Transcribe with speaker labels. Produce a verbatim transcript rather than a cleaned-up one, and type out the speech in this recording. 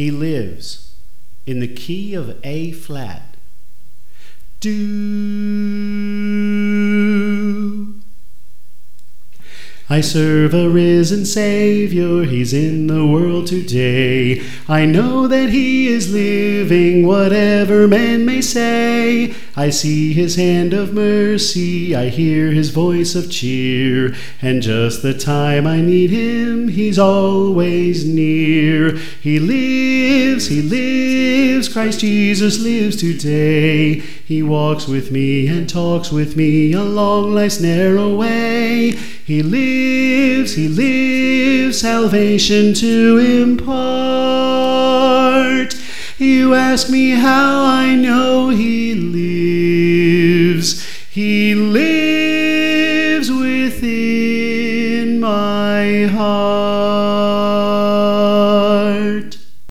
Speaker 1: He lives in the key of A flat. Do. I serve a risen Savior, he's in the world today. I know that he is living, whatever men may say. I see his hand of mercy, I hear his voice of cheer, and just the time I need him, he's always near. He lives, he lives, Christ Jesus lives today. He walks with me and talks with me along life's narrow way. He lives, he lives, salvation to impart. You ask me how I know he lives.